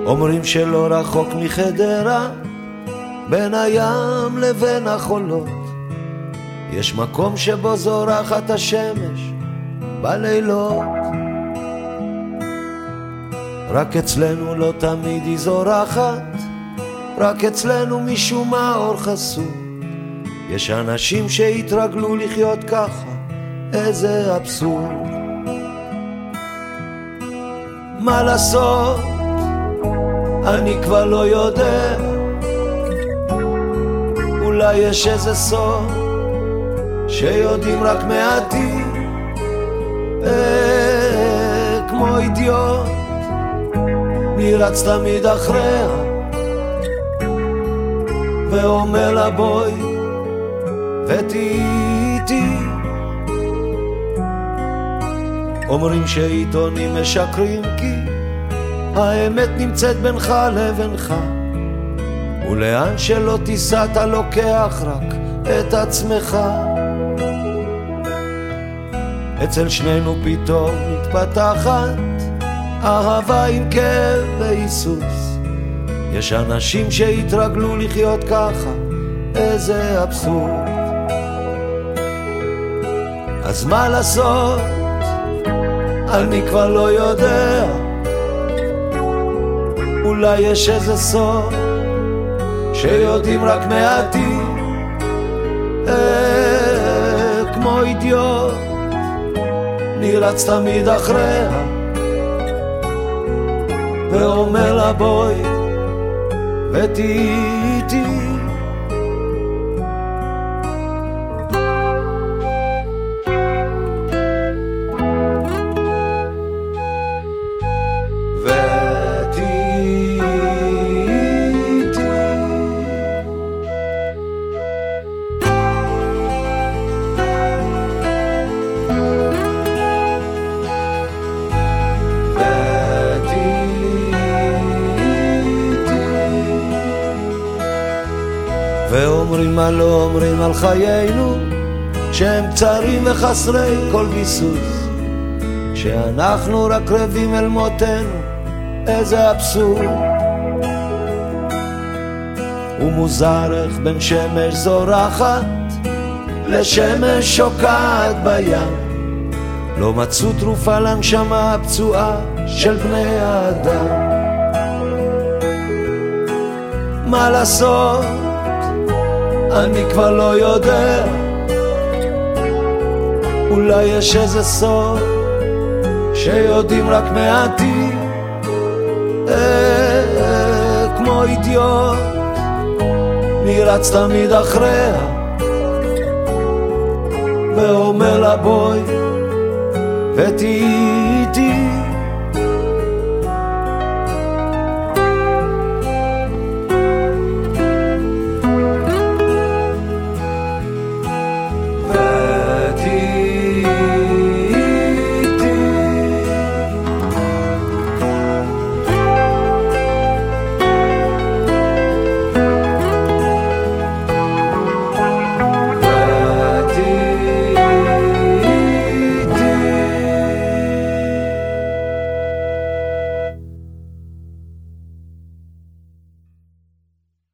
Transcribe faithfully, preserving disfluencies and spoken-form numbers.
אומרים שלא רחוק מחדרה, בין הים לבין החולות, יש מקום שבו זורחת השמש בלילות. רק אצלנו לא תמיד היא זורחת, רק אצלנו משום מה אור חסום. יש אנשים שהתרגלו לחיות ככה, איזה אבסורד. מה לעשות? אני כבר לא יודע, אולי יש איזה סוד שיודעים רק מעטים. אה, כמו אידיוט נרץ תמיד אחריה ואומר לה בואי ותהי איתי. אומרים שעיתונים משקרים כי האמת נמצאת בינך לבינך, ולאן שלא תיסע אתה לוקח רק את עצמך. אצל שנינו פתאום מתפתחת אהבה עם כאב והיסוס. יש אנשים שהתרגלו לחיות ככה, איזה אבסורד. אז מה לעשות? אני כבר לא יודע, אולי יש איזה סוד שיודעים רק מעטים. אה, כמו אידיוט נרץ תמיד אחריה ואומר לה בואי ותהי איתי. ואומרים מה לא אומרים על חיינו, שהם קצרים וחסרי כל ביסוס, שאנחנו רק רבים אל מותנו, איזה אבסורד. ומוזר איך בין שמש זורחת לשמש שוקעת בים, לא מצאו תרופה לנשמה הפצועה של בני האדם. מה לעשות? אני כבר לא יודע, אולי יש איזה סוד שיודעים רק מעטים. אה, כמו אידיוט נרץ תמיד אחריה ואומר לה בואי ותהי איתי.